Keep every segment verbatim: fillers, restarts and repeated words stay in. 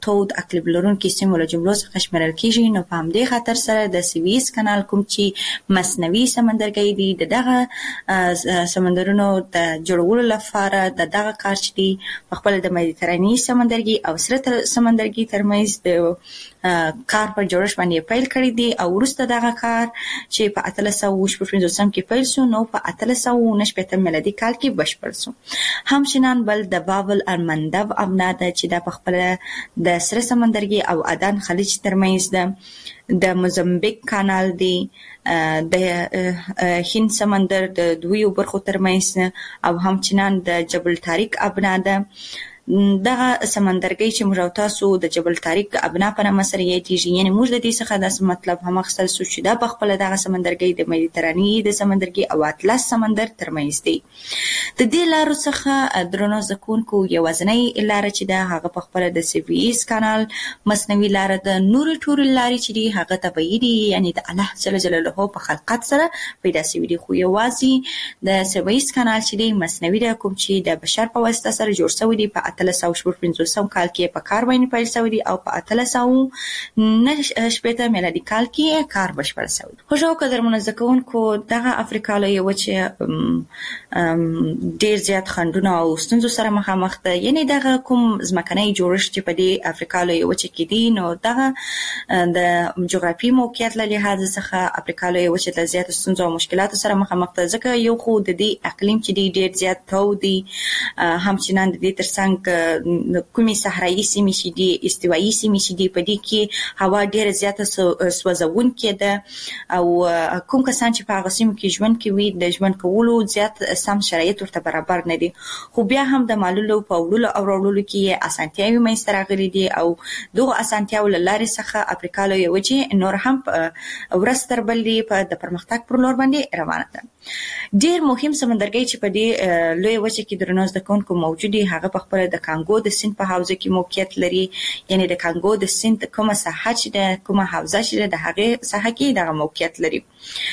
تود اقلیم لرونکي سیمو له جملو څخه شمیرل کیږي. نو په همدې خاطر سره د سویس کانال کوم چې مصنوعي سمندرګي دي د دغه سمندرونو د جوړولو لپاره د دغه کار چې دی په خپل د مدیترانې سمندرګي او سره سمندرګي ترمنځ د کار پر جوړښت باندې پیل کړی دی او وروسته دغه کار چې په اتلس سوه شپږ پنځوس کې پیل شو نو په اتلس سوه نهه شپېته میلادي کال کې بشپړ شو. همچنان بل د بابل المندب ابنا ده چې د په خپل د سره سمندرګي او عدن خلیج ترمنځ ده. د موزمبیک کانال دی د هند سمندر د دوی برخو ترمنځ او همچنان د جبل طارق ابنا ده. دغه سمندرګي چې موږ او تاسو د جبل طارق ابنا په نامه سره یادېږي، یعنې موږ د دې څخه داسې مطلب هم اخیستل شو چې دا په خپله دغه سمندرګي د مدیترانې د سمندرګي او اطلس سمندر ترمنځ دی. د دې لارو څخه درنو زده کوونکو یوازینۍ لاره چې ده هغه په خپله د سویس کانال مصنوعي لاره ده. نورې ټولې لارې چې دي هغه طبیعي دي، یعنې د الله جل جلاله په خلقت سره پیدا شوي دي، خو یوازې د سویس کانال چې دی مصنوعي ده، کوم چې د بشر په واسطه سره جوړ شوی دی. په اتلس سوه شپږ پنځوسم کال کې په کار باندې پیل شوی دی او په اتلس سوه نهه شپېته میلادي کال کې کار بشپړ شوی دی. خوږو قدرمنو زده کوونکو، دغه افریقا لویه وچې ډېر زیات خنډونه او ستونزو سره مخامخ ده. یعنې دغه کوم ځمکنی جوړښت چې په دې افریقا لویه وچې کې دی نو دغه د جغرافیایي موقعیت له لحاظه څخه افریقا لویه وچې له زیاتو ستونزو او مشکلاتو سره مخامخ ده، ځکه یو خو د دې اقلیم چې دی ډېر زیات تود دی، همچنان د دې ترڅنګ کومې صحرایي سیمې چې دي استوایي سیمې چې دي په دې کې هوا ډېره زیاته سوځونکې ده او کوم کسان چې په هغه سیمو کې ژوند کوي د ژوند کولو زیات سم شرایط ورته برابر نه دي. خو بیا هم د مالولو په وړلو او راوړلو کې اسانتیاوې منځته راغلي دي او دغو اسانتیاوو له لارې څخه افریقا لویه وچې نور هم ورځ تر بلې په د پرمختګ پر لور باندې روانه ده. ډېر مهم سمندرګي چې په دې لویه وچه کې درنو زده کوونکو موجود دي هغه په خپله د کانګو د سیند په حوزه کې موقعیت لري، یعنې د کانګو د سیند کومه ساحه چې ده کومه حوزه چې ده د هغې ساحه کې دغه موقعیت لري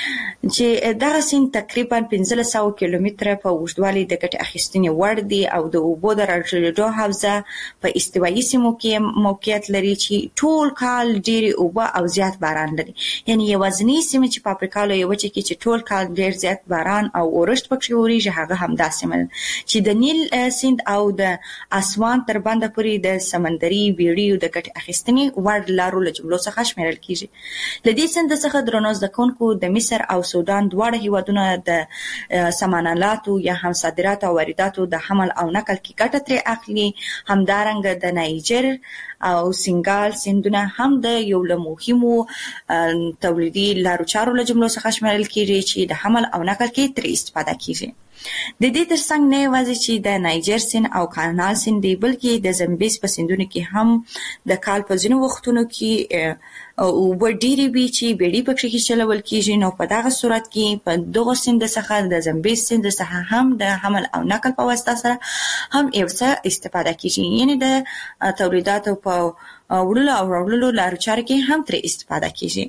چې دغه سیند تقریبا پنځلس سوه کیلومتره په اوږدوالي د ګټې اخیستنې وړ دی او د اوبو د راټولېدو حوزه په استوایي سیمو کې موقعیت لري چې ټول کال ډېرې اوبه او زیات باران لري. یعنې یوازینۍ سیمه چې په افریقا لویه وچه کې چې ټول کال ډېر زیات باران او اورښت پکې اورېږي هغه همدا سیمه ده چې د نیل سیند او د اسوان تر بنده پورې د سمندري بیړیو د ګټې اخیستنې وړ لارو له جملو څخه شمیرل کیږي. له دې سیند څخه درنو زده کوونکو د مصر او سودان دواړه هیوادونه د سمنالاتو یا هم صادراتو او وارداتو د حمل او نقل کې ګټه ترې اخلي. همدارنګه د نایجر او سنګال سیندونه هم د یو له مهمو تولیدي لارو چارو له جملو څخه شمیرل کیږي چې د حمل او نقل کې ترې استفاده کیږي. د دې ترڅنګ نه یوازې چې د نایجر سیند او کانال سیند دی بلکې د زمبیز په سیندونو کې هم د کال په ځینو وختونو کې اوبه ډېرې وي چې بیړۍ پکې چلول کیږي. نو په دغه صورت کې په دغه سیند څخه د زمبیز سیند څخه هم د حمل او نقل په واسطه سره هم یو څه استفاده کیږي، یعنې د تولیداتو په وړلو او راوړلو لارو چارو کې هم ترې استفاده کیږي.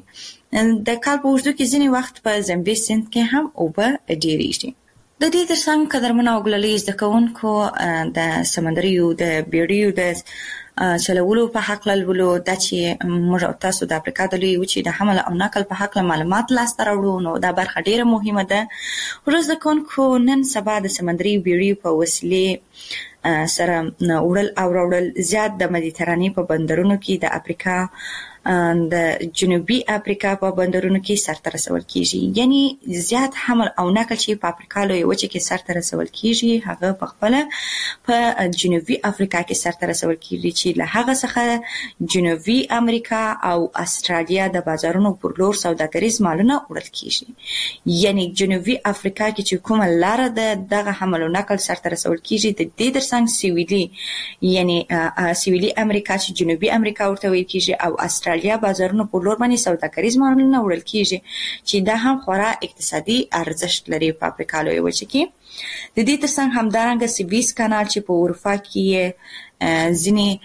د کال په اوږدو کې ځینې وخت په زمبیز سیند کې هم اوبه ډېرېږي. د دې ترڅنګ قدرمنو او ګلالي زده کوونکو د سمندریو د بیړیو د چلولو په هکله لولو دا چې موږ او تاسو د افریقا د لویې وچې د حمل او نقل په هکله معلومات لاسته راوړو نو دا برخه ډېره مهمه ده. ورځ زده کوونکو نن سبا د سمندري بیړیو په وسیلې سره وړل او راوړل زیات د مدیترانې په بندرونو کې د افریقا د جنوبي افریقا په بندرونو کې سرته رسول کیږي. یعنی زیات حمل او نقل چې په افریقا لویه وچه کې سرته رسول کیږي هغه په خپله په جنوبي افریقا کې سرته رسول کیږي چې له هغه څخه جنوبي امریکا او استرالیا د بازارونو پر لور سوداګریز مالونه وړل کیږي. یعنی جنوبي افریقا کې چې کومه لاره ده دغه حمل او نقل سرته رسول کیږي. د دې ترڅنګ سویلي یعنی سویلي امریکا چې جنوبي امریکا ورته ویل کیږي او استرالیا بازارونو په لور باندې سوداګریز مالونه وړل کیږي چې دا هم خورا اقتصادي ارزښت لري په افریقا لویه وچه کې. د دې ترڅنګ همدارنګه سویس کانال چې په اروپا کې ځینې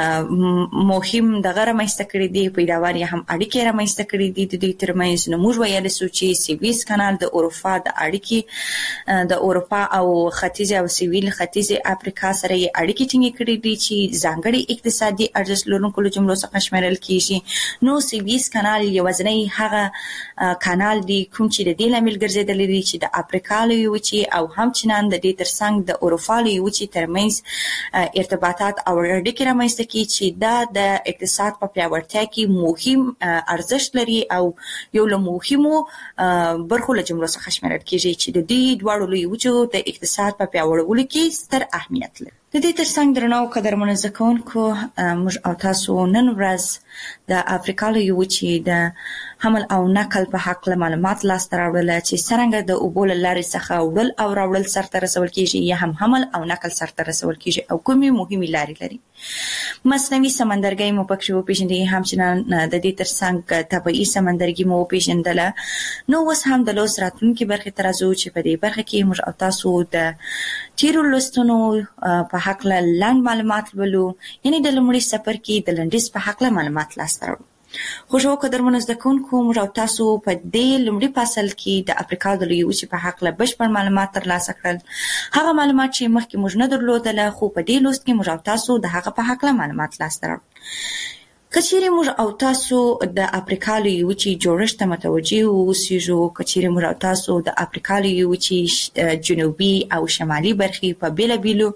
مهم دغه رامنځته کړي دي پیداوار یې هم اړیکې رامنځته کړي دي د دوی ترمنځ. نو موږ ویلی سو چې سویس کانال د اروپا د اړیکې د اروپا او ختیځ او سویل ختیځ افریقا سره یې اړیکې ټینګې کړي دي چې ځانګړي اقتصادي ارزښت لرونکو له جملو څخه شمیرل کیږي. نو سویس کانال یوازینی هغه کانال دی کوم چې د دې لامل ګرځېدلی دی چې د افریقا لویې وچې او همچنان د دې ترڅنګ د اروپا لویې وچې ترمنځ ارتباط او اړیکې رامنځته کړي چې دا د اقتصاد په پیاوړتیا کې مهم ارزښت لري او یو له مهمو برخو له جملو څخه شمیرل کیږي چې د دې دواړو لویو وچو د اقتصاد په پیاوړولو کې ستر اهمیت لري. د دې ترڅنګ درنو قدرمنو زده کوونکو موږ او تاسو نن ورځ د افریقا لویې وچې د حمل او نقل په حق له معلومات لاسته راوړل چې څرنګه د اوبو له لارې څخه وړل او راوړل سرته رسول کیږي یا هم حمل او نقل سرته رسول کیږي او کومې مهمې لارې لري. مصنوعي سمندرګي مو پکې وپېژندل، همچنان د دې ترڅنګ طبيعي سمندرګي مو وپېژندل. نو اوس هم د لوس راتلونکي برخې ته راځو چې په دې برخه کې موږ او تاسو د تیرو لوستونو په حق له لاند معلومات ولو، یعنی د لومړي سفر کې د لنډیز په حق له معلومات لاسته راوړو. خو شو قدرمنو زده کوونکو موږ او تاسو په دې لومړي فصل کې د افریقا د لویې وچې په حق له بشپړ معلومات ترلاسه کړل. هغه معلومات چې مخکې موږ نه درلودل خو په دې لوست کې موږ او تاسو د هغه په حق له معلومات لاسته راوړل. کچېرې موږ او تاسو د افریقا لویې وچې جوړښت ته متوجه اوسېږو، کچېرې موږ او تاسو د افریقا لویې وچې جنوبي او شمالي برخې په بېلابېلو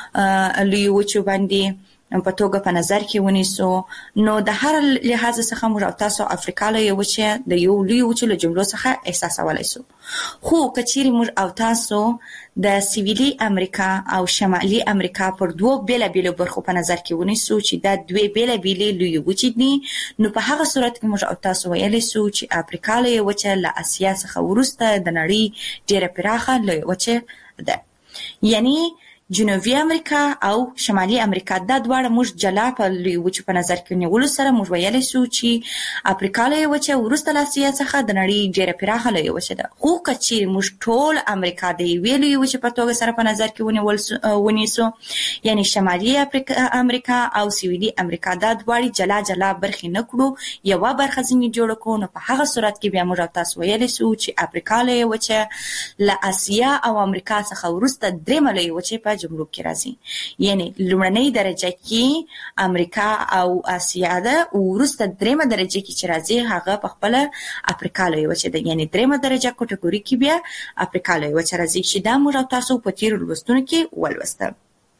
لویې وچو باندې په توګه په نظر کې ونیسو، نو د هر لحاظ څخه موږ او تاسو افریقا لویې وچې د یو لوی وچې له جملو څخه احساسولی سو. خو کچېرې موږ او تاسو د سویلي امریکا او شمالي امریکا پر دوو بېلابېلو برخو په نظر کې ونیسو چې دا دوې بېلابېلې لویې وچې دي، نو په هغه صورت کې موږ او تاسو ویلی سو چې افریقا لویې وچه له اسیا څخه وروسته د نړۍ ډېره پراخه لویې وچه ده. یعنی جنوبي امریکا او شمالي امریکا دا دواړه موږ جلا په لویې وچو په نظر کې نیولو سره موږ ویلی سو چې افریقا لویې وچه وروسته له اسیا څخه د نړۍ ډېره پراخه لویې وچه ده. خو که چیرې موږ ټول امریکا د یوې لویې وچې په توګه سره په نظر کې ونیسو، یعنی شمالي امریکا او سویلي امریکا دا دواړې جلا جلا برخې نه کړو، یوه برخه ځینې جوړه کړو، نو په هغه صورت کې بیا موږ او تاسو ویلی سو چې افریقا لویې وچه له اسیا او امریکا څخه وروسته درېیمه لویې وچې په جملو کې راځي. یعنی لومړنۍ درجه کې امریکا او اسیا ده، وروسته درېیمه درجه کې چې راځي هغه په خپله افریقا لویې وچه ده. یعنی درېیمه درجه کټګوري کې بیا افریقا لویې وچه راځي چې دا موږ او تاسو په تیرو لوستونو کې ولوسته.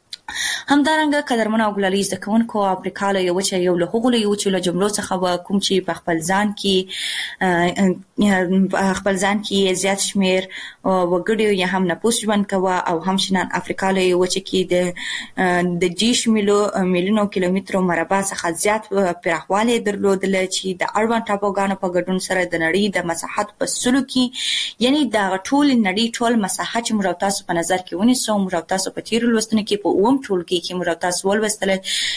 همدارنګه قدرمنو او ګلالي زده کوونکو افریقا لویې وچه یو له هغو لویو وچو له جملو څخه وه کوم چې په خپل ځان کې خپل ځان کې زیات شمېر وګړي یا هم نفوس ژوند کوه، او همچنان افریقا لویې وچه کې د د دېرش میلیونو کیلومترو مربع څخه زیات پراخوالی درلودله چې د اړوند ټاپوګانو په ګډون سره د نړۍ د مساحت په سلو کې، یعنی د ټول نړۍ ټول مساحت چې موږ تاسو په نظر کې ونیسو، موږ تاسو په تیرو لوستونو کې په اووم ټولګي کې موږ تاسو ولوستل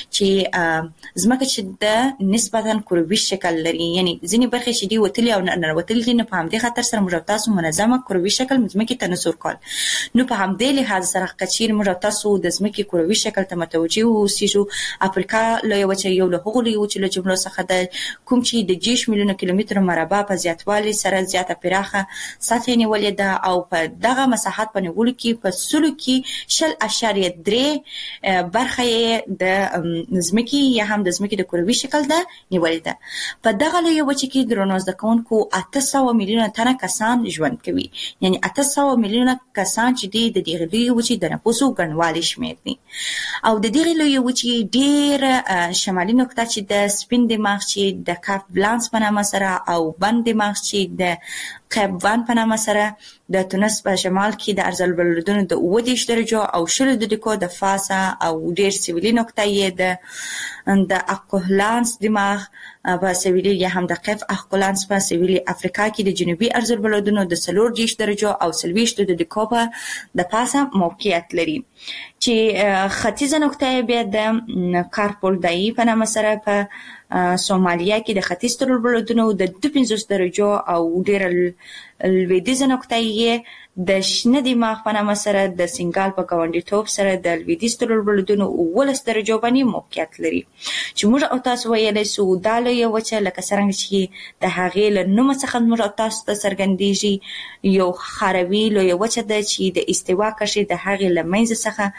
چې ځمکه چې د نسبتا کروي شکل لري، یعنی ځینې برخې چې دي وتلي او ننوتلي دي، نو په همدې خاطر سره موږ تاسو منظمه کروي شکل ځمکې ته نسور کول. نو په همدې لحاظ سره که چیرې موږ تاسو د ځمکې کروي شکل ته متوجه اوسېږو، افریقا لویه وچه یو له هغو لویو وچو له جملو څخه ده کوم چې د دېرش میلیونه کیلومترو مربع په زیاتوالي سره زیاته پراخه سطحې نیولې ده، او په دغه مساحت په نیولو کې په سلو کې شل اشاریه درې برخه یې د ځمکې یا هم د ځمکې د کروي شکل ده نیولې ده. په دغه لویه وچه کې درنو زده کوونکو اته سوه میلیونه تنه کسان ژوند کوي، یعنی اته سوه میلیونه کسان چې دي د دغې لویې وچې د نفوسو ګڼوالی شمېر دي. او د دغې لویې وچې ډېره شمالي نقطه چې د سپین دماغ چې د کاف بلانس په نامه سره، او بند دماغ چې د قیب وان په نامه سره د تونس په شمال کې د ارض البلدونو د اووه دېرش درجو او شلو دقیقو د فاسه، او ډېر سویلي نقطه یې د د اقلانس دماغ په سویلي یا هم د قیف اقلانس په سویلي افریقا کې د جنوبي ارض البلدونو د څلور دېرش درجو او څلوېښتو دقیقو په د پاسه موقعیت لري، چې ختیځه نقطه یې بیا د کارپول دایي په نامه سره په سومالیا کې د ختیځ تربلدونو د دوه پنځوس درجو او ډېر لویدیځه نقطه یې د شنه دماغ په نامه سره د سنګال په ګاونډیتوب سره د لویدیځ تربلدونو اوولس درجو باندې موقعیت لري چې موږ او تاسو ویلی سو دا لویه وچه لکه څرنګه چې د هغې له نومه څخه موږ او تاسو ته څرګندېږي یو خاروي لویه وچه ده چې د استوا کرښې د هغې له منځه څخه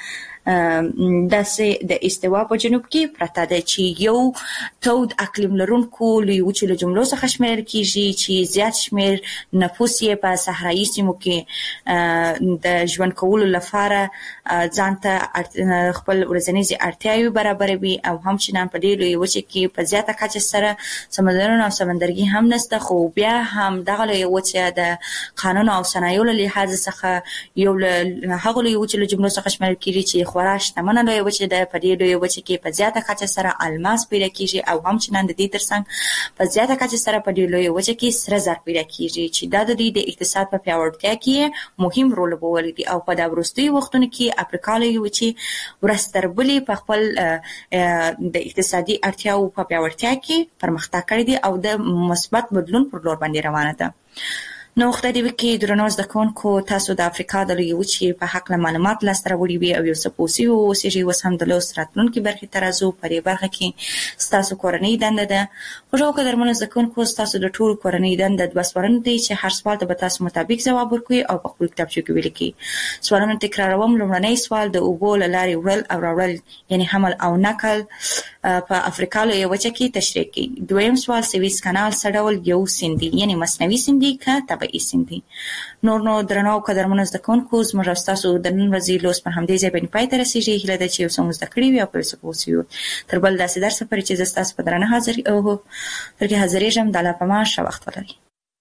داسې د استوا په جنوب کې پرته ده چې یو تود اقلیم لرونکو لویو وچو له جملو څخه شمیرل کېږي چې زیات شمیر نفوس یې په صحرایي سیمو کې د ژوند کولو لپاره ځان ته خپل ورځنیزې اړتیاوې برابروي او همچنان په دې لویې وچې کې په زیاته کچه سره سمندرونه او سمندرګي هم نشته خو بیا هم دغه لویه وچه د قانون او صنایعو له لحاظ څخه یو له هغو لویو وچو له جملو څخه شمیرل کېږي چې خورا شتمنه لویه وچه ده په دې لویه وچه کې په زیاته کچه سره الماس پیدا کېږي او همچنان د دې ترڅنګ په زیاته کچه سره په دې لویه وچه کې سره زر پیدا کېږي چې دا د دوی د اقتصاد په پیاوړتیا کې مهم رول لوبولی دی او په دا وروستیو وختونو کې افریقا لویه وچې ورځ تر بلې په خپل د اقتصادي اړتیاوو په پیاوړتیا کې پرمختګ کړی دی او د مثبت بدلون پر لور باندې روانه ده. نو خدای دې وکړي درنو زده کوونکو تاسو د افریقا د لویې وچې په هکله معلومات لاسته راوړي وي او یو څه پوه سوي واوسېږئ. اوس هم د لوست راتلونکې برخې ته راځو. په دې برخه کې ستاسو کورنۍ دنده ده. خوږو قدرمنو زده کوونکو ستاسو د ټولو کورنۍ دنده دوه سوالونه دي چې هر سوال ته به تاسو مطابق ځواب ورکوئ او په خپلو کتابچو کې ولیکئ. سوالونه تکراروم. لومړنی سوال د اوبو له لارې وړل او راوړل یعنې حمل او نقل په افریقا لویه وچه کې تشریح کړئ. دویم سوال سویس کانال څه ډول یو سیند دی یعنې مصنوعي سیند دی که طبیعي سیند دی. نور نو درنو قدرمنو زده کوونکو زموږ او ستاسو د نن ورځې لوست پر همدې ځای باندې پای ته رسېږي. هیله ده چې یو څه مو زده کړي وي او په یو څه پوه سوي وي. تر بل داسې درسه پورې چې زه ستاسو په درانه حاضر پر کې حاضرېږم. د الله په امان ښه وخت ولرئ.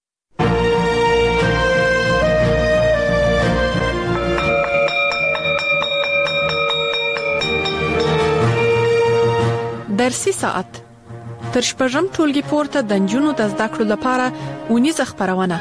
درسي ساعت تر شپږم ټولګي پورته د نجونو د زده کړو لپاره اونیزه خپرونه.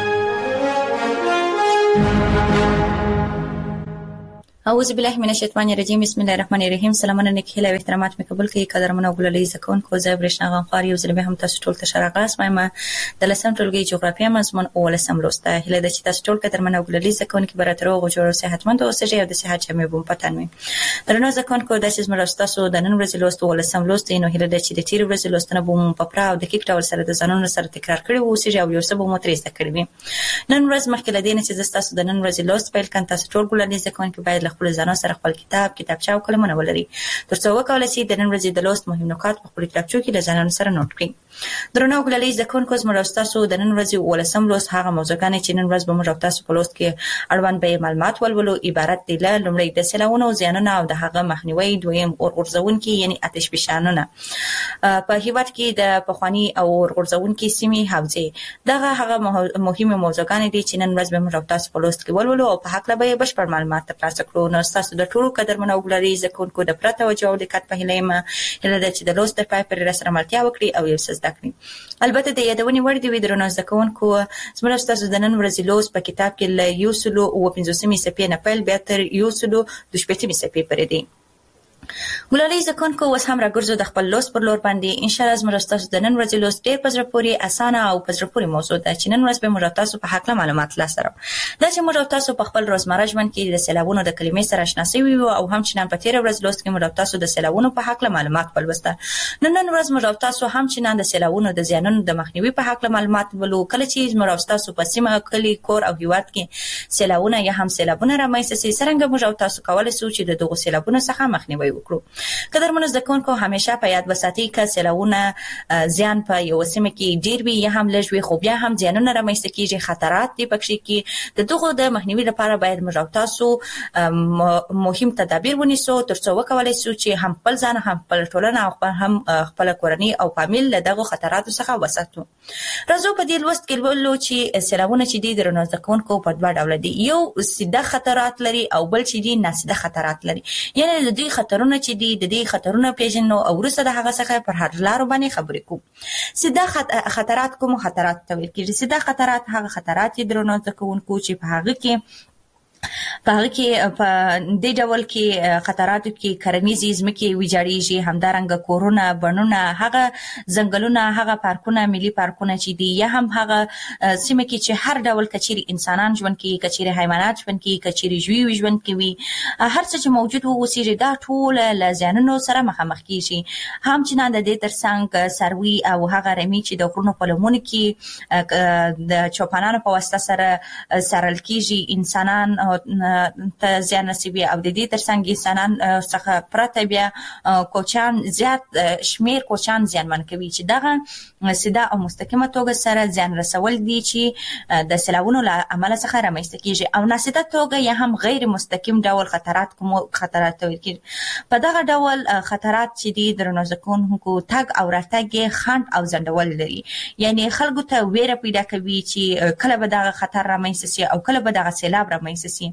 اعوذ بالله من الشیطان الرجیم. بسم الله الرحمن الرحیم. سلامونه نیک هیله او احترامات مې قبول کړئ. قدرمنو ګلالۍ زده کوونکو زه برېښنا غنخوار یو ځل بیا هم تاسو ټول ته ښه راغلاست. وایم د لسم ټولګي جغرافیه مضمون اوولسم لوست ده. هیله ده چې تاسو ټول قدرمنو ګلالۍ زده کوونکي به راته روغ او جوړ او صحتمند اوسئ او د صحت جامې به مو په تن وي. درنو زده کوونکو دا چې زموږ ستاسو د نن ورځې لوست اوولسم لوست دی نو هیله ده چې د تېرې ورځې لوستونه به مو په پوره او دقیق ډول سره د ځانونو سره تکرار کړي واوسئ او یو څه به مو ترې زده کړي وي. نن ورځ مخکې له دې نه چې زه ستاسو د نن ورځې لوست پیل کړم تاسو ټول ګلالۍ زده کوونکي باید له خپلو ځانونو سره خپل کتاب کتابچه او قلمونه ولري تر څو وکولای شي د نن ورځې د لوست مهم نکات په خپل کتابچو کې له ځانونو سره نوٹ کړئ. درنو ګلالۍ زده کوونکو زموږ او ستاسو د نن ورځې اوولسم لوست هغه موضوعګانې چې نن ورځ به موږ او تاسو په لوست کې اړوند به معلومات ولولو عبارت دي له لومړی د سیلابونو زیانونه او د هغه مخنیوي، دویم اور غورځونکي یعنی آتش فشانونه په هیواد کې د پخوانی او اور غورځونکي سیمې حوزې. دغه هغه مهمه موضوعګانې دي چې نن ورځ به موږ او تاسو په لوست کې ولولو او په هکله به بشپړ معلومات ترلاسه کړو. نو تاسو د ټولو قدرمنو ګلالۍ زده کوونکو د پوره توجه او دقت په هیله یم هیله ده چې د لوست تر پای پورې راسره ملتیا وکړي او یو څه زده کړي. البته د یادونې وړ دي وي درنو زده کوونکو زموږ او ستاسو د نن ورځې لوست په کتاب کې له یو سلو اووه پنځوسمې صفحې نه پیل بیا تر یو سلو دوه شپېتمې صفحې پورې دی. ګلالۍ زده کوونکو اوس هم راګرځو د خپل لوست پر لور باندې. انشاءالله زموږ او ستاسو د نن ورځې لوست ډېر په زړه پورې اسانه او په زړه پورې موضوع ده چې نن ورځ به موږ او تاسو په هکله معلومات لاسته راوړو. دا چې موږ او تاسو په خپل روزمره ژوند کې د سیلابونو د کلمې سره اشنا سوي وو او همچنان په تېره ورځ لوست کې موږ او تاسو د سیلابونو په هکله معلومات ولوستل. نو نن ورځ موږ او تاسو همچنان د سیلابونو د زیانونو د مخنیوي په هکله معلومات ولولو. کله چې موږ او تاسو په سیمه کلي کور او هیواد کې سیلابونه یا هم سیلابونه رامنځته شي څرنګه موږ او تاسو کولی شو چې د دغو سیلابونو څخه مخنیوي وکړو. قدرمنو زده کوونکو همیشه په یاد وساتئ که سیلابونه زیان په یو سیمه کې ډیر وي یا هم لږ وي خو بیا هم زیانونه رامنځته کیږي، خطرات دي پکې کې د دغو د مخنیوي لپاره باید موږ او تاسو مهم تدابیر ونیسو تر څو وکولای شو چې هم خپل ځان هم خپل ټولنه او هم خپل کورنۍ او فامیل له دغو خطراتو څخه وساتو. راځو په دې لوست کې ولولو چې سیلابونه چې دي درنو زده کوونکو په دوه ډوله دي. یو سیده خطرات لري او بل چې دي ناسیده خطرات لري. یعنې د دوی خطرونه چې دي د دې خطرونه پیژنو او وروسته د هغه څخه پر هر لارو باندې خبرې کوو. سیده خطرات کوم خطرات ته ویل کېږي؟ سیده خطرات هغه خطرات دي درنو زده کوونکو چې په هغه کې په هغه کې په دې ډول کې خطراتو کې کرنیزې ځمکې ویجاړېږي، همدارنګه کورونه، بڼونه، هغه ځنګلونه، هغه پارکونه، ملي پارکونه چې دي، یا هم هغه سیمه کې چې هر ډول کچېرې انسانان ژوند کوي، کچېرې حیوانات ژوند کوي، کچېرې ژوي ژوند کوي، هر څه چې موجود اوسېږي دا ټول له زیانونو سره مخامخ کېږي. هم چې نه د دې ترڅنګ څاروي او هغه رمې چې د غرونو په لمنو کې د چوپانانو په واسطه سره څارل کېږي، انسانان ته زیان رسوي، او د دې ترڅنګ انسانان څخه پرته بیا کوچیان زیات شمیر کوچیان زیانمن کوي چې دغه سیده او مستقیمه توګه سره زیان رسول دي چې د سیلابونو له امله څخه رامنځته کېږي، او ناسیده توګه یا هم غیر مستقیم ډول خطرات کوم خطرات ویل کېږي. په دغه ډول خطرات چې دي درنو زده کوونکو تګ او راتګ خنډ او ځنډول لري، یعنی خلکو ته ویره پیدا کوي چې کله به دغه خطر رامنځته شي او کله به دغه سیلاب رامنځته شي.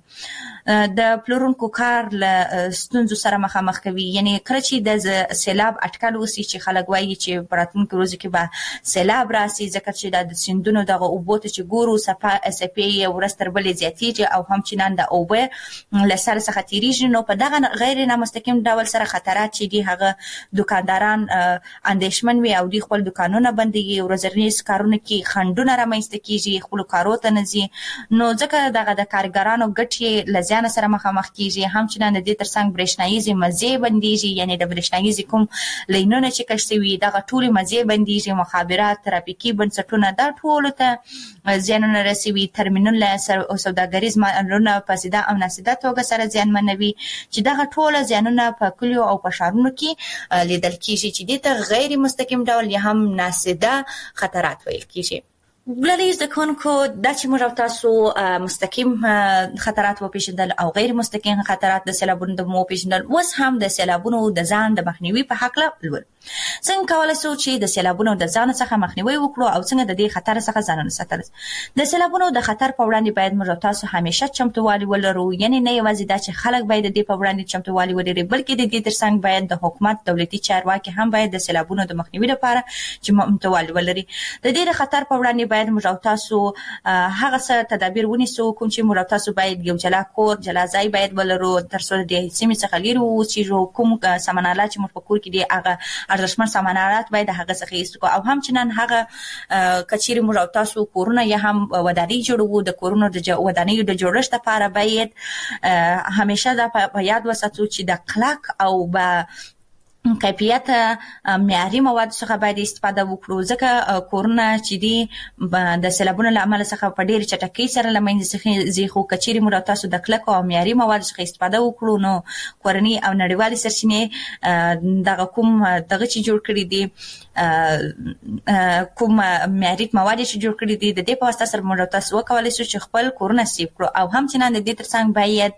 د پلورونکو کار له ستونزو سره مخامخ کوي، یعنی کله چې د سیلاب اټکل وسی چې خلک وایي چې په راتلونکي ورځو کې به سیلاب راسي، ځکه چې د سیندونو دغه اوبو ته چې ګورو څپې یې ورځ تر بلې زیاتېږي او هم چې نن د اوبه له سر څخه تېرېږي، نو په دغه غیر نامستقیم ډول سره خطرات چې دي هغه دوکانداران اندېښمن وي او دوی خپل دوکانونه بندوي، ورځنیز کارونه کې خنډونه رامنځته کېږي، خپلو کارو ته نه ځي، نو ځکه دغه د کارګرانو ګټې له زیان سره مخامخ کېږي. هم چې نن د دې ترڅنګ برېښنایي مزې بندېږي، یعنی د برېښنایي کوم لینونه چې کش شوي دغه ټولې مزې بندېږي، مخابرات، ترافیکي بنسټونه دا ټولو ته زیانونه رسوي، ترمینل او سوداګریز مالونه په سیده او ناسیده توګه سره زیانمنوي، چې دغه ټول زیانونه په کلیو او په ښارونو کې لیدل کېږي چې دې ته غیر مستقیم ډول یا هم ناسیده خطرات ویل کېږي. بللی زده کوونکو دا چې موږ او تاسو مستقیم خطرات وپېژندل او غیر مستقیم خطرات د سیلابونو د مو وپېژندل، اوس هم د سیلابونو د ځان د مخنیوي په هکله لولو. څنګه کولی شو چې د سیلابونو د ځان څخه مخنیوي وکړو او څنګه د دې خطر څخه ځانونه ساتل. د سیلابونو د خطر په وړاندې باید موږ او تاسو همیشه چمتووالی ولرو، یعنی نه یوازې دا چې خلک باید د دې په وړاندې چمتووالی ولري، بلکې د دې ترڅنګ باید د حکومت دولتي چارواکي هم باید د سیلابونو د مخنیوي لپاره چمتووالی ولري. د دې د خطر په وړاندې باید موږ او تاسو هغه څه تدابیر ونیسو کوم چې موږ او تاسو باید یو جلا کور، جلا ځای باید ولرو تر څو د سیمې څخه لرې واوسېږو. کوم سامانالات چې موږ په کور کې دي هغه ارزښتمن سامانالات باید هغه څخه ایستو، او هم چې نن هغه کچېرې موږ او تاسو کورونه یا هم ودانۍ جوړوو، د کورونو د ودانیو د جوړښت لپاره باید همیشه دا په یاد وساتو چې د کلک او به کیفیت معیاري مواد څخه باید استفاده وکړو، ځکه کورونه چې دي د سیلابونو له امله څخه په ډېرې چټکۍ سره له منځه ځي، خو که چېرې موږ تاسو د کلکو او معیاري موادو څخه استفاده وکړو نو کورني او نړیوالې سرچینې دغه کوم دغه چې جوړ کړي دي، کوم معیاري مواد چې جوړ کړي دي، د دې په واسطه سره موږ تاسو وکولی شو چې خپل کورونه سیف کړو. او هم چې نن د دې ترڅنګ باید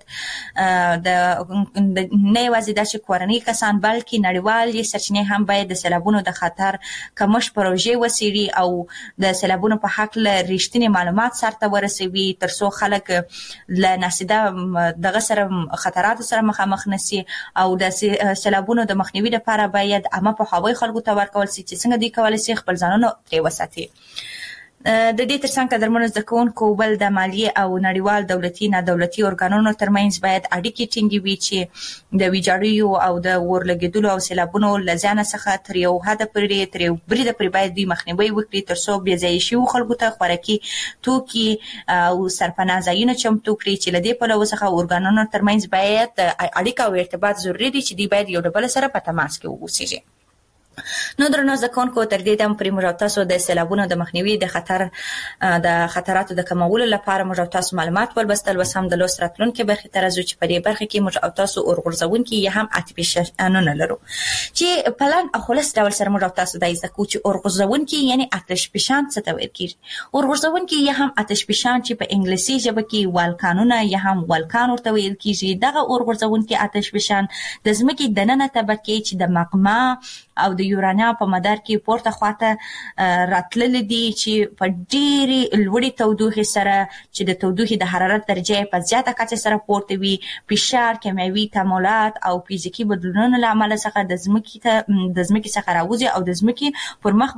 د نه یوازې دا چې کورني کسان بلکې نړیوالې سرچینې هم باید د سیلابونو د خطر کمښت پروژې وڅېړي او د سیلابونو په هکله رښتینې معلومات سرته ورسوي، تر څو خلک له ناسیده دغه سره خطراتو سره مخامخ نشي. او د سیلابونو د مخنیوي لپاره باید عامه پوهاوی خلکو ته ورکول شي چې څنګه دوی کولی شي خپل ځانونه ترې وساتي. د دې ترڅنګ قدرمنو زده کوونکو بل د مالیې او نړیوال دولتي نه دولتي ارګانونو ترمنځ باید اړیکې ټینګې وي چې د ویجاړیو او د اورلګېدلو او سیلابونو له زیانه څخه تر یو حده پورې تر یو بریده پورې باید دوی مخنیوی وکړي، تر څو بې ځایه شویو خلکو ته خوراکي توکي او سرپناه ځایونه چمتو کړي، چې له دې پلوه څخه ارګانونو ترمنځ باید اړیکه او ارتباط ضروري دي چې دوی باید یو د بل سره په تماس کې واوسېږي. نو درنو زده کوونکو تر دې دم پرې موږ او تاسو د سیلابونو د مخنیوي د خطر د خطراتو د کمولو لپاره موږ او تاسو معلومات ولوستل، اوس هم د لوست راتلونکې برخې ته راځو چې په دې برخه کې موږ او تاسو اورغورځونکي یا هم عاطفي شنونه لرو چې په لنډ او خلاص ډول سره موږ او تاسو د زده کوو چې اورغورځونکي یعنی آتش فشان څه ته ویل کېږي. اورغورځونکي یا هم آتش فشان چې په انګلیسي ژبه کې والکانونه یا هم والکان ورته ویل کېږي، دغه اورغورځونکي آتش فشان د ځمکې دننه طبقې چې د مغما او د یورانیا په مدار کې پورته خواته راتلل دي چې په ډېرې لوړې تودوخې سره چې د تودوخې د حرارت درجه په زیاته کچه سره پورته وي، فشار، کیمیاوي تعاملات او فزیکي بدلونونو له امله څخه د ځمکې ته د ځمکې څخه راوځي او د ځمکې پر مخ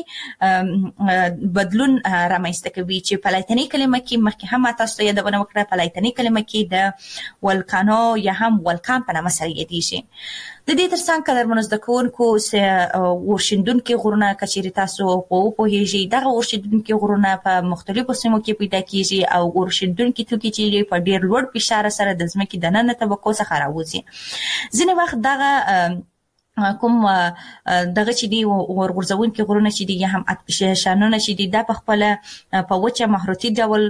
باندې بدلون رامنځته کوي چې په لاتیني کلمه کې مخکې هم تاسو ته یادونه وکړه، په لاتیني کلمه کې د ولکانو یا هم ولکان په نامه سره یادېږي. د دې ترڅنګ قدرمنو زده کوونکو ورشندونکي غرونه کچېرې تاسو په وپوهېږئ، دغه ورشندونکي غرونه په مختلفو سیمو کې پیدا کېږي او ورشندونکي توکي چې په ډېر لوړ فشار سره د ځمکې دننه طبقو څخه راوځي. ځینې وخت دغه کوم دغه چې دی ورغورځونکي غرونه چې دي یا هم اتشانونه چې دي دا په خپل په وچه محروتي ډول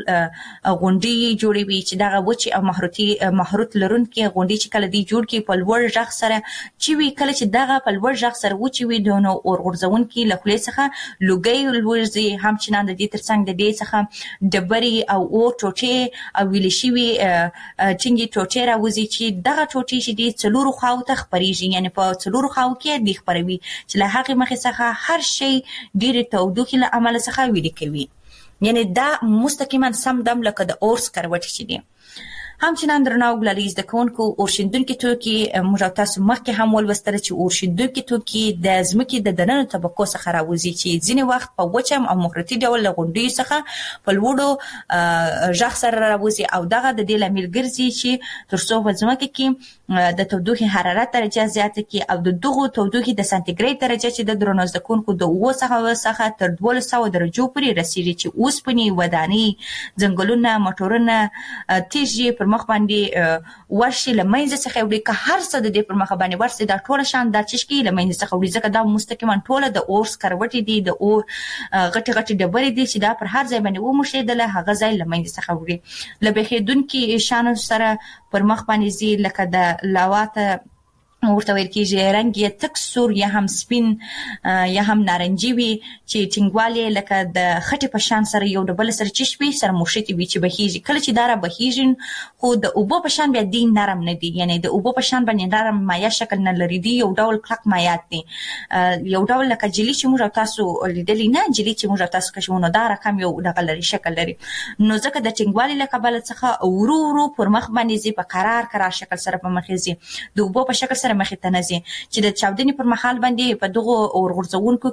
غونډې جوړوي چې دغه وچه او محروتي محروت لرونکي غونډې چې کله دی جوړ کی په لوړ ژغ سره چې وی کله چې دغه په لوړ ژغ سره وچی وي دونو ورغورځونکي له خولې څخه لوګي لوړځي، هم چې نن د دې ترڅنګ د دې څخه ډبري او او ټوټې او ویل شوی چنګي ټوټې راوځي چې دغه ټوټې چې دي څلورو خواو ته خپريږي، یعنی په څلورو خواو کې دی خبروي چې له هغه مخې څخه هر شی ډېر تودوخې له امله څخه ویلي کوي. یعنی دا مستقیما سم دم لکه د اور سکروټ چې دی. همچنان درناو ګلالي زده کوونکو اورشیندونکي توکي موږ تاسو مخکې هم ولوستل چې اورشیندونکي توکي د ځمکې د دننه طبقو څخه راوځي چې ځینې وخت په وچه او محروتي ډول له غونډیو څخه په لوړو ژغ سره راوځي او دغه د دې لامل ګرځي چې تر څو په ځمکه کې د تودوخې حرارت درجه زیاته کړي او د دغو تودوخې د سانتیګریډ درجه چې د درنو زده کوونکو د اووه څخه څخه تر دولس سوه درجو پورې رسیږي چې اوسپنې، ودانۍ، ځنګلونه، موټرونه، تیږې پر مخ باندې ورشي له منځه څخه وړي که هر څه د دې پر مخ باندې ورسي دا ټول شان دا چشکی له منځه څخه وړي ځکه دا مستقیما ټول د اور سکروټي دي، د اور غټي غټي ډبرې دي چې دا پر هر ځای باندې ومشېدل هغه ځای له منځه څخه وړي له بخیدونکي شانو سره پر مخ باندې زی لکه د لاواته ورته ویل کېږي رنګ یې تک سور یا هم سپین یا هم نارنجي وي چې ټینګوالی لکه د خټې په شان سره یو ډبل سره چشپي سره موشتي وي چې بهیږي. کله چې دا را بهیږي خو د اوبو په شان بیا دی نرم نه دي، یعنی د اوبو په شان باندې نرم مایا شکل نه لري، دی یو ډول کلک مایات دي، یو ډول لکه جلی چې موږ تاسو لیدلی نه جلی چې موږ تاسو کښونه دا رقم یو ډول لري شکل لري. نو ځکه د ټینګوالی له کبله څخه ورو ورو پر مخ باندې زی په قرار قرار شکل سره په مخ زی د اوبو په شکل سره مخې ته نزي چې د چاودنې پر مهال باندې په دغه اورغورځونکو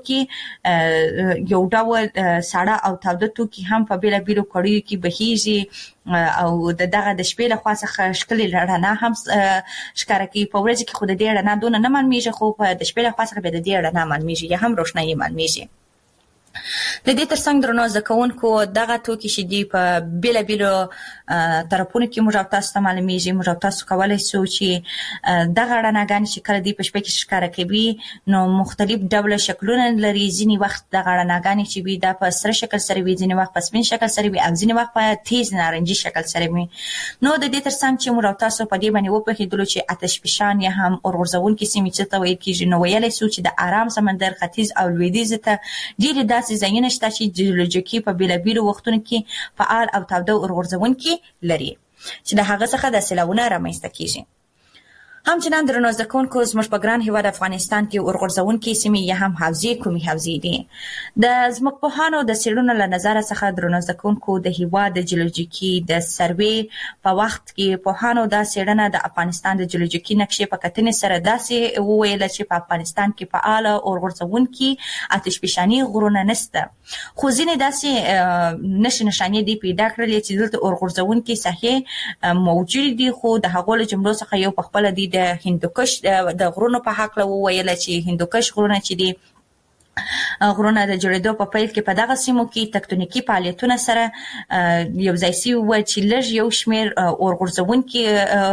کې یو ډول ساړه او تاوده توکي هم په بیلا بیلو کړیو کې بهیږي او دغه د شپې له خوا څخه ښکلې رڼا هم ښکاره کوي. په ورځ کې خو د دې رڼا دونه نه معلومیږي خو په د شپې له خوا څخه به د دې رڼا معلومیږي یا هم روښنایي معلومیږي. د دې ترڅنګ درنو زده کوونکو دغه توکي چې دي په بیلا بیلو طرفونو کې موږ تاسو ته معلومیږي، موږ تاسو کولی شو چې دغه رڼاګانې چې کله دی په شپه کې ښکاره کوي نو مختلف ډوله شکلونه لري. ځینې وخت دغه رڼاګانې چې وي دا په سره شکل سره وي، ځینې وخت په سپین شکل سره وي او ځینې وخت په تیز نارنجي شکل سره وي. نو د دې ترڅنګ چې موږ تاسو په دې باندې وپوهېدلو چې آتشفشان یا هم اورغورځونکي سیمې څه ته ویل کېږي نو ویلی شو چې د ارام سمندر ختیځ او لویدیځ ته ډېرې داسې ځایونه شته چې جیولوژیکي په بیلابیلو وختونو کې فعال او تاوده اورغورځونکي لري چې د هغه څخه د سیلاوونه رامنځته کېږي. همچنان درنو زده کوونکو زموږ په ګران هېواد افغانستان کې اورغورځونکي سیمې یا هم حوزې کومې حوزې دي؟ د ځمکپوهانو د څېړنو له نظره څخه درنو زده کوونکو د هېواد د جیولوژیکي د سروې په وخت کې پوهانو دا څېړنه د افغانستان د جیولوژیکي نقشې په کتنې سره داسې وویله چې په افغانستان کې فعاله اورغورځونکي آتشفشاني غرونه نشته، خو ځینې داسې نښې نښانې دي پیدا کړلې چې دلته اورغورځونکي ساحې موجود دي، خو د هغو له جملو څخه یو په خپله د هندوکش د غرونو په هکله وویله چې هندوکش غرونه چې دي غرونه د جوړېدو په پیل کې په دغه سیمو کې تکتونیکي فعالیتونه سره یو ځای سوي وو چې لږ یو شمېر اورغورځونکي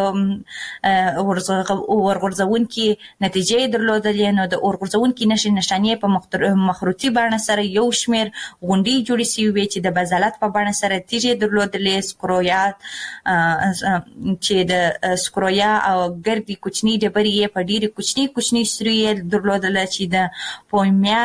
اورغورځونکي نتیجې یې درلودلې. نو د اورغورځونکي نښې نښانې په مخروطي بڼه سره یو شمېر غونډې جوړې سوي وې چې د بازالت په بڼه سره تیږې یې درلودلې، سکرویات چې د سکرویا او ګردې کوچني ډبرې یې په ډېرې کوچني کوچني سوري یې درلودله چې د پویمیات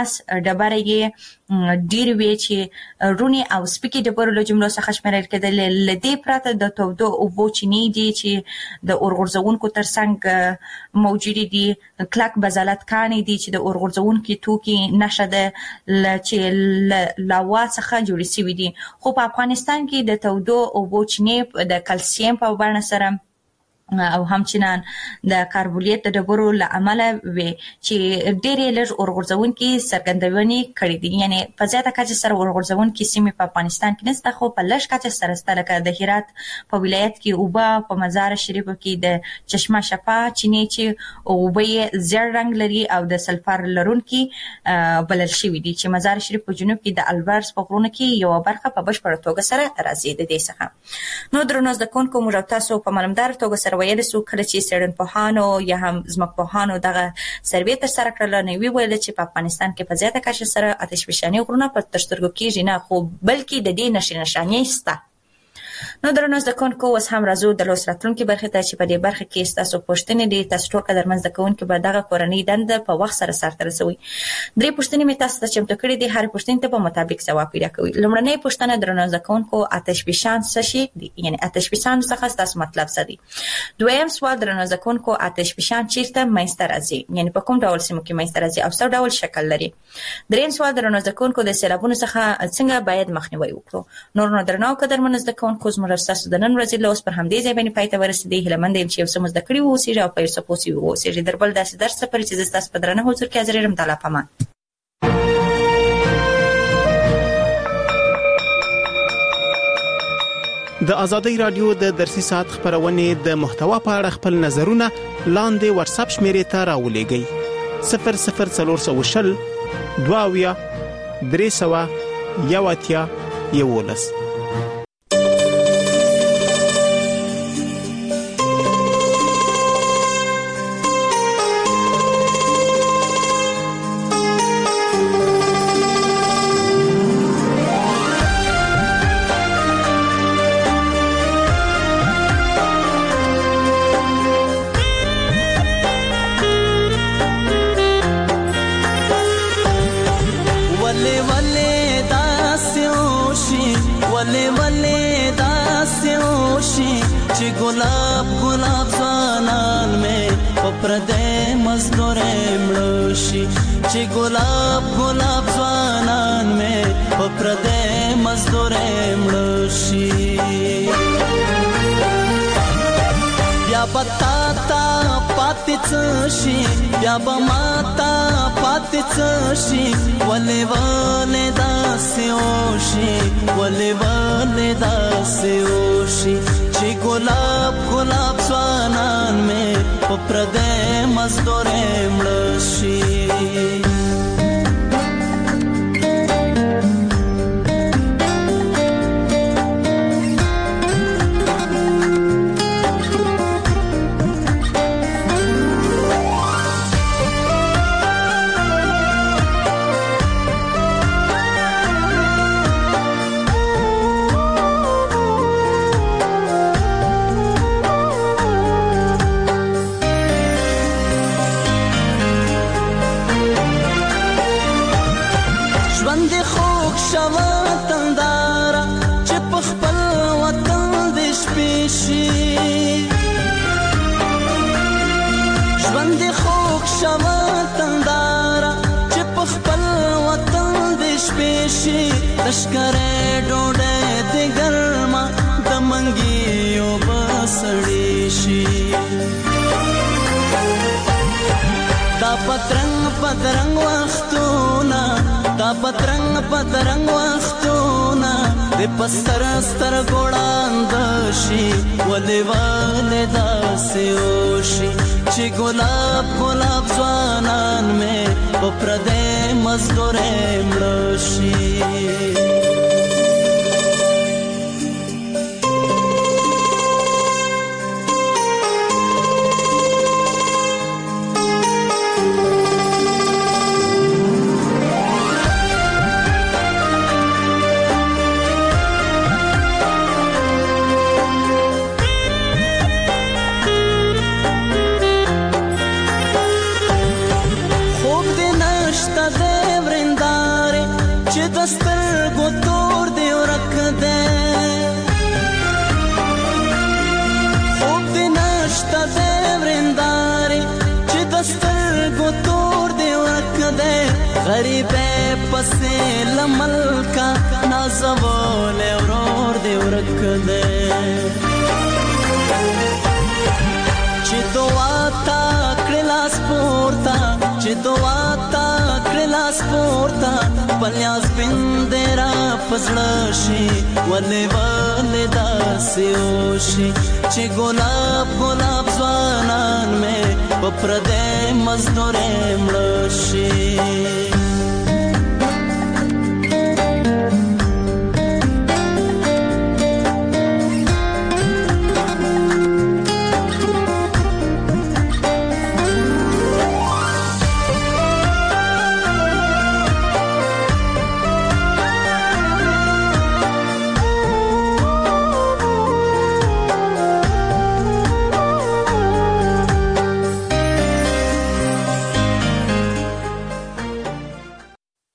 ګیلاس ډبره یې ډیر وی چې رونی او سپیکي ډبرو له جملو څخه شمیرل کېدل. لدې پراته د تودو اوبو چینی دي چې د اورغورځونکو ترڅنګ موجود دي، کلک بزالت کانی دي چې د اورغورځونکو توکي نشه ده چې لاوا څخه جوړ شوی دي. خو په افغانستان کې د تودو اوبو چینی د کلسیم په بڼه سره او همچنان د کاربولیت د ډبرو له امله وي چې ډېرې لږ اورغورځونکي څرګندونې کړې دي. یعنی په زیاته کچه سره اورغورځونکي سیمې په افغانستان کې نشته، خو په لږ کچه سره شته، لکه د هرات په ولایت کې اوبه، په مزار شریف کې د چشمه شفا چینې چې اوبه یې زیړ رنګ لري او د سلفر لرونکي بلل شوي دي، چې مزار شریف په جنوب کې د البرز په غرونو کې یو برخه په بشپړه توګه سره راځي د دې څخه. نو درنو زده کوونکو، موږ تاسو په معلومدار توګه سره ویل سو کله چې څېړنپوهانو یا هم ځمکپوهانو دغه سروې ترسره کړله، نو وی ویل چې په افغانستان کې په زیاته کچه سره آتشفشاني غرونه په ترسترګو کېږي نه، خو بلکې د دې نښې نښانې شته. نو درنو زده کوونکو، اوس هم راځو د لوست راتلونکي برخې ته چې په دې برخه کې ستاسو پوښتنې دي. تاسو ټول قدرمن زده کوونکي به دغه کورنۍ دنده په وخت سره سرته رسوي. درې پوښتنې مې تاسو ته چمتو کړې دي، هر پوښتنې ته په مطابق ځواب پیدا کوئ. لومړنۍ پوښتنه درنو زده کوونکو، آتشفشان څه شی دي؟ یعنی آتشفشان څخه تاسو مطلب څه دی؟ دویم سوال درنو زده کوونکو، آتشفشان چیرته منځته راځي؟ یعنی په کوم ډول سیمو کې منځته راځي او څه ډول شکل لري؟ دریم سوال درنو زده کوونکو، د سیلابونو څخه څنګه باید مخنیوي وکړو؟ نور نو درنو قدرمن زده کوونکو، زموږ تاسو د نن ورځې لوست پر همدې ځای باندې پای ته ورسېدی. هیله مند یم چې یو څه مو زده کړي واوسئ او په یو څه پوه شوي واوسئ. در بل داسې درس ته پرې چې زه ستاسو په درنه حضور کې حاضر یم. تعالی پامان. د ازادۍ رادیو د درسي ساعت خبرونه د محتوا په اړه خپل نظرونه لاندې واتساپ شمیرې ته راولېږئ. صفر صفر څلور سوه شل دوه اویا درې سوه یو اتیا یولس. गुलाब गुलाब ज़वानान में पप्रदे मज़दूरे मृषि ची गुलाब गुलाब ज़वानान में पप्रदे मज़दूरे मृषि या बताता पातिचशी या बमाता पातिचशी वले वले दास्योशी वले वले दास्योशी ची गुलाब गुलाब ज़वानान में पप्रदे मज़दूरे मृषि लश्करे डोडे दे गर्मा दमंगियो बसड़ीशी ता पतरंग पतरंग वख्तूना ता पतरंग पतरंग वख्तूना दे पस्तर स्तर गोड़ांदशी वले वले दास्योशी ची गुलाब गुलाब ज़वानान में पप्रदे मज़दूरे मृषि خوب دی نشتا دی چې دستر ګو تور دی ورک دی خوب دی نشتا دی ورنداري چې دستر ګو تور دی ورک دی غریبه پسې لملکا نازول ورور دی ورک دی چې دعا تا کړلا سپورتا چې دعا تا کړلا سپورتا پلیاس بندرا پسړه شي ولې ولې داسې وشي چې ګلاب ګلاب ځوانان مې په پردې مزدورې مړ شي